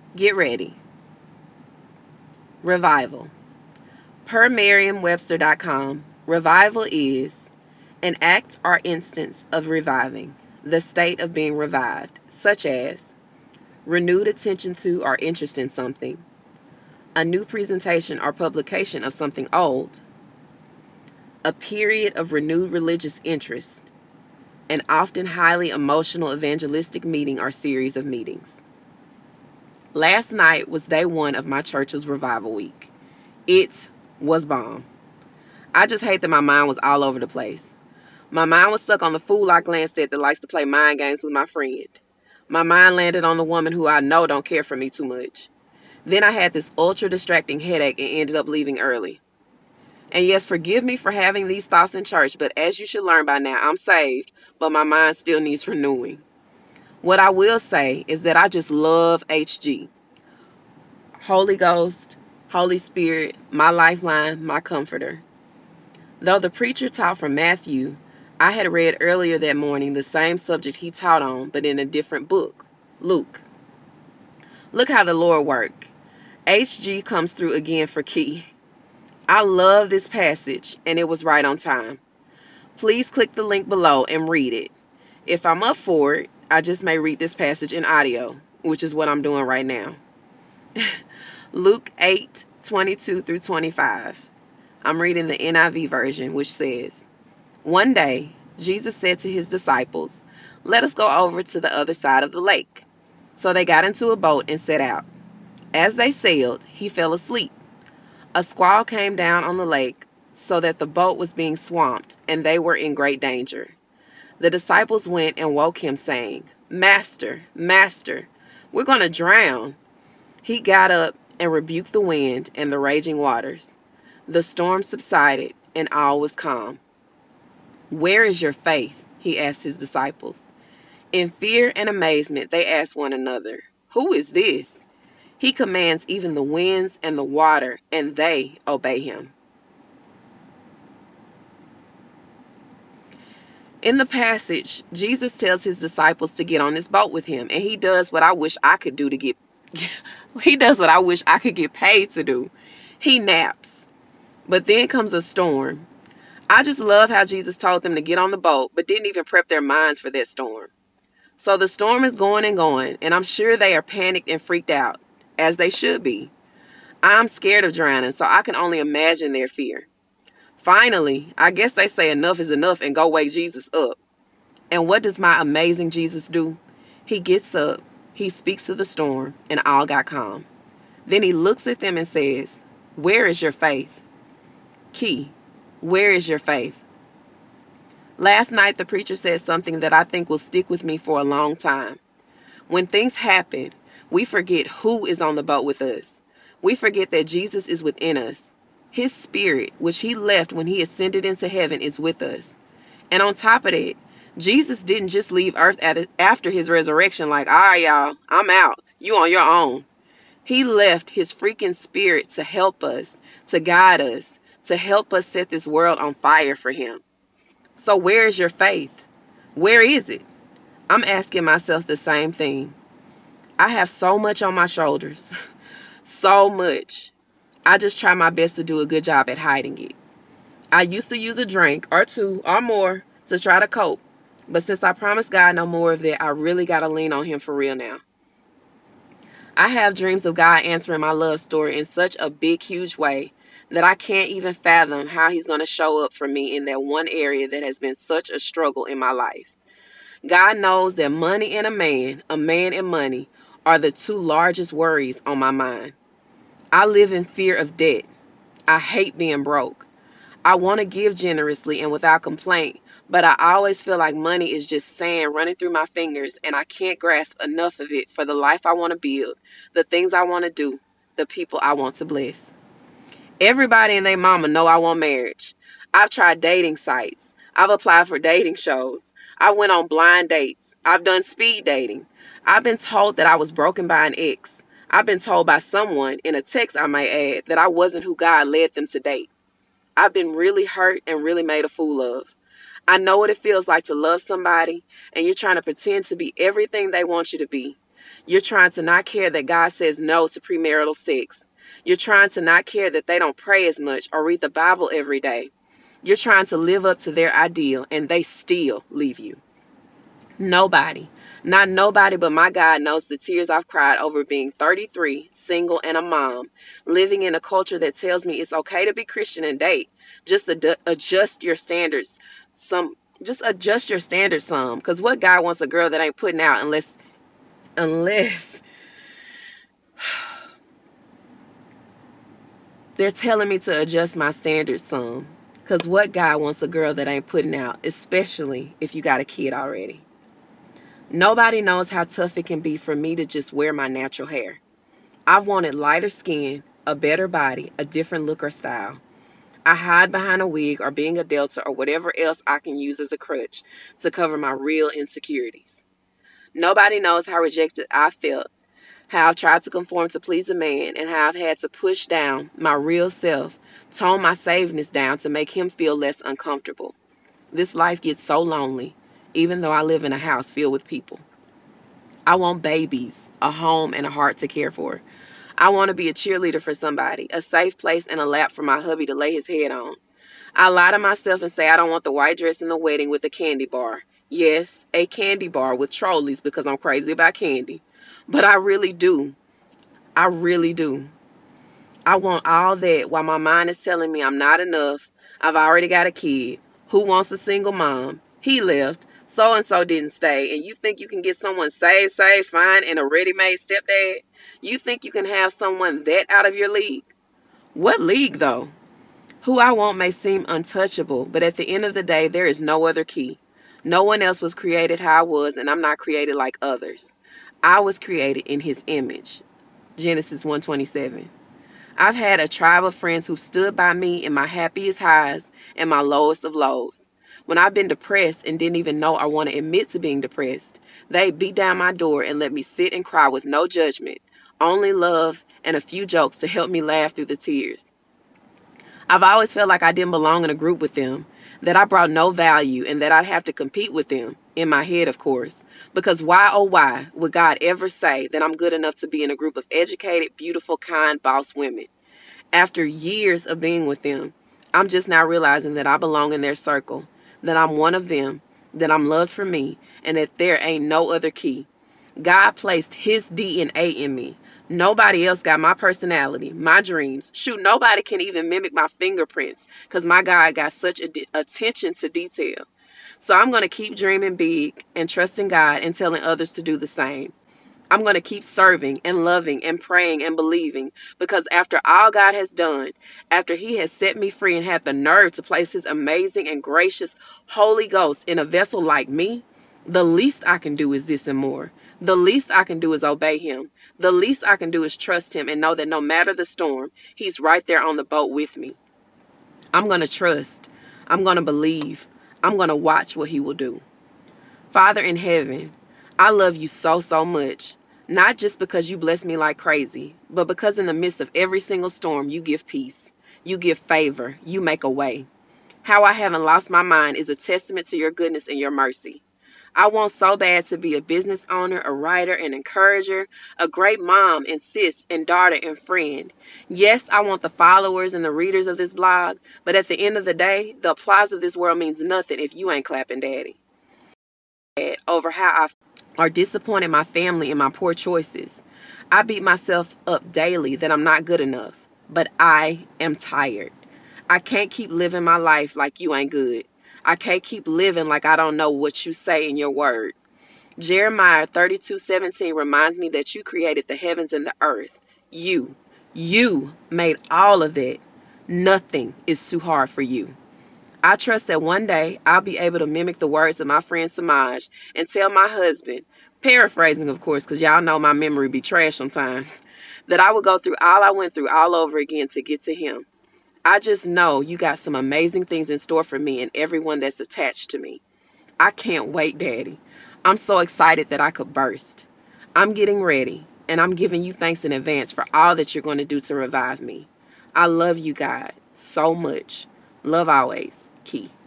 Get ready. Revival. Per Merriam-Webster.com, revival is an act or instance of reviving, the state of being revived, such as renewed attention to or interest in something, a new presentation or publication of something old, a period of renewed religious interest, an often highly emotional evangelistic meeting or series of meetings. Last night was day one of my church's revival week. It was bomb. I just hate that my mind was all over the place. My mind was stuck on the fool I glanced at that likes to play mind games with my friend. My mind landed on the woman who I know don't care for me too much. Then I had this ultra distracting headache and ended up leaving early. And yes, forgive me for having these thoughts in church, but as you should learn by now, I'm saved, but my mind still needs renewing. What I will say is that I just love HG. Holy Ghost, Holy Spirit, my lifeline, my comforter. Though the preacher taught from Matthew, I had read earlier that morning the same subject he taught on, but in a different book, Luke. Look how the Lord worked. HG comes through again for Key. I love this passage, and it was right on time. Please click the link below and read it. If I'm up for it, I just may read this passage in audio, which is what I'm doing right now. Luke 8:22 through 25. I'm reading the NIV version, which says, One day, Jesus said to his disciples, Let us go over to the other side of the lake. So they got into a boat and set out. As they sailed, he fell asleep. A squall came down on the lake, so that the boat was being swamped, and they were in great danger. The disciples went and woke him, saying, Master, Master, we're going to drown. He got up and rebuked the wind and the raging waters. The storm subsided, and all was calm. Where is your faith? He asked his disciples. In fear and amazement, they asked one another, Who is this? He commands even the winds and the water, and they obey him. In the passage, Jesus tells his disciples to get on this boat with him, and he does what I wish I could do to get he does what I wish I could get paid to do. He naps. But then comes a storm. I just love how Jesus told them to get on the boat, but didn't even prep their minds for that storm. So the storm is going, and I'm sure they are panicked and freaked out, as they should be. I'm scared of drowning, so I can only imagine their fear. Finally, I guess they say enough is enough and go wake Jesus up. And what does my amazing Jesus do? He gets up, he speaks to the storm, and all got calm. Then he looks at them and says, Where is your faith? Key, where is your faith? Last night, the preacher said something that I think will stick with me for a long time. When things happen, we forget who is on the boat with us. We forget that Jesus is within us. His spirit, which he left when he ascended into heaven, is with us. And on top of that, Jesus didn't just leave earth after his resurrection like, all right, y'all, I'm out. You on your own. He left his freaking spirit to help us, to guide us, to help us set this world on fire for him. So where is your faith? Where is it? I'm asking myself the same thing. I have so much on my shoulders. So much. I just try my best to do a good job at hiding it. I used to use a drink or two or more to try to cope. But since I promised God no more of that, I really got to lean on him for real now. I have dreams of God answering my love story in such a big, huge way that I can't even fathom how he's going to show up for me in that one area that has been such a struggle in my life. God knows that money and a man and money, are the two largest worries on my mind. I live in fear of debt. I hate being broke. I want to give generously and without complaint, but I always feel like money is just sand running through my fingers and I can't grasp enough of it for the life I want to build, the things I want to do, the people I want to bless. Everybody and their mama know I want marriage. I've tried dating sites. I've applied for dating shows. I went on blind dates. I've done speed dating. I've been told that I was broken by an ex. I've been told by someone, in a text I may add, that I wasn't who God led them to date. I've been really hurt and really made a fool of. I know what it feels like to love somebody and you're trying to pretend to be everything they want you to be. You're trying to not care that God says no to premarital sex. You're trying to not care that they don't pray as much or read the Bible every day. You're trying to live up to their ideal and they still leave you. Nobody, not nobody but my God knows the tears I've cried over being 33, single, and a mom, living in a culture that tells me it's okay to be Christian and date. Just adjust your standards some. Just adjust your standards some. Because what guy wants a girl that ain't putting out unless they're telling me to adjust my standards some. Because what guy wants a girl that ain't putting out, especially if you got a kid already? Nobody knows how tough it can be for me to just wear my natural hair. I've wanted lighter skin, a better body, a different look or style. I hide behind a wig or being a delta or whatever else I can use as a crutch to cover my real insecurities. Nobody knows how rejected I felt, how I've tried to conform to please a man, and how I've had to push down my real self, tone my safeness down to make him feel less uncomfortable. This life gets so lonely, even though I live in a house filled with people. I want babies, a home, and a heart to care for. I want to be a cheerleader for somebody, a safe place and a lap for my hubby to lay his head on. I lie to myself and say I don't want the white dress in the wedding with a candy bar. Yes, a candy bar with trolleys because I'm crazy about candy. But I really do. I really do. I want all that while my mind is telling me I'm not enough. I've already got a kid. Who wants a single mom? He left. So and so didn't stay. And you think you can get someone saved, fine, and a ready made stepdad? You think you can have someone that out of your league? What league, though? Who I want may seem untouchable, but at the end of the day, there is no other key. No one else was created how I was, and I'm not created like others. I was created in his image. Genesis 1:27. I've had a tribe of friends who stood by me in my happiest highs and my lowest of lows. When I've been depressed and didn't even know I want to admit to being depressed, they beat down my door and let me sit and cry with no judgment, only love and a few jokes to help me laugh through the tears. I've always felt like I didn't belong in a group with them, that I brought no value, and that I'd have to compete with them, in my head, of course. Because why, oh, why would God ever say that I'm good enough to be in a group of educated, beautiful, kind, boss women? After years of being with them, I'm just now realizing that I belong in their circle, that I'm one of them, that I'm loved for me, and that there ain't no other key. God placed his DNA in me. Nobody else got my personality, my dreams. Shoot, nobody can even mimic my fingerprints because my God got such attention to detail. So I'm going to keep dreaming big and trusting God and telling others to do the same. I'm going to keep serving and loving and praying and believing because after all God has done, after he has set me free and had the nerve to place his amazing and gracious Holy Ghost in a vessel like me, the least I can do is this and more. The least I can do is obey him. The least I can do is trust him and know that no matter the storm, he's right there on the boat with me. I'm going to trust. I'm going to believe. I'm going to watch what he will do. Father in heaven, I love you so, so much. Not just because you bless me like crazy, but because in the midst of every single storm, you give peace. You give favor. You make a way. How I haven't lost my mind is a testament to your goodness and your mercy. I want so bad to be a business owner, a writer, an encourager, a great mom and sis and daughter and friend. Yes, I want the followers and the readers of this blog, but at the end of the day, the applause of this world means nothing if you ain't clapping daddy. Over how I are disappointed my family and my poor choices. I beat myself up daily that I'm not good enough, but I am tired. I can't keep living my life like you ain't good. I can't keep living like I don't know what you say in your word. Jeremiah 32:17 reminds me that you created the heavens and the earth. You made all of that. Nothing is too hard for you. I trust that one day I'll be able to mimic the words of my friend Samaj and tell my husband, paraphrasing of course, because y'all know my memory be trash sometimes, that I would go through all I went through all over again to get to him. I just know you got some amazing things in store for me and everyone that's attached to me. I can't wait, Daddy. I'm so excited that I could burst. I'm getting ready, and I'm giving you thanks in advance for all that you're going to do to revive me. I love you, God, so much. Love always. Key.